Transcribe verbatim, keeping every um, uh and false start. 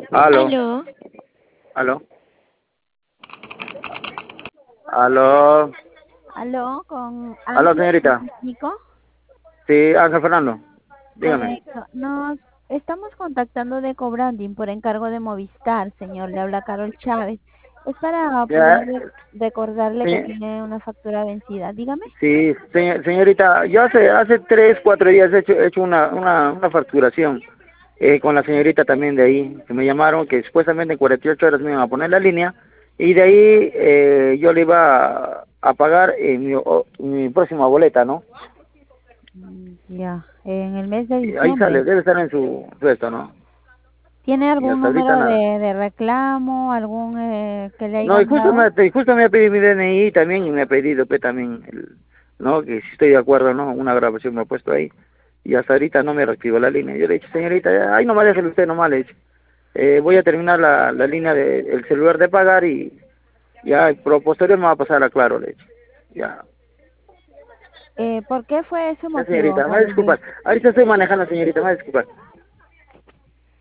Aló, Aló, aló, aló, aló, con aló, Ángel señorita. Nico. Sí, Ángel Fernando. Dígame. Correcto. Nos estamos contactando de Cobranding por encargo de Movistar, señor. Le habla Carol Chávez. Es para poder Ya, re- recordarle que señ- tiene una factura vencida. Dígame. sí, señ- señorita, yo hace hace tres, cuatro días he hecho, he hecho una, una, una facturación eh, con la señorita también de ahí, que me llamaron que supuestamente en cuarenta y ocho horas me iban a poner la línea y de ahí eh, yo le iba a, a pagar en mi, o- mi próxima boleta, ¿no? Mm, Ya, en el mes de Ahí sale, diciembre. debe estar en su puesto, ¿no? ¿Tiene Y algún hasta ahorita número nada. de, de reclamo, algún eh, que le No, y hayan justo dado? me, y justo me ha pedido mi D N I también y me ha pedido pues, también, el, ¿no? Que si estoy de acuerdo, ¿no? Una grabación me ha puesto ahí y hasta ahorita no me reactivó la línea. Yo le he dicho, señorita, ya, ahí nomás déjelo usted nomás, le he dicho. Eh, voy a terminar la, la línea del el celular de pagar y ya pro posterior me va a pasar a Claro, le he dicho. Ya, Eh, ¿por qué fue ese ya motivo? señorita, me va Por a el... disculpar. Ahorita estoy manejando, señorita, me va a disculpar.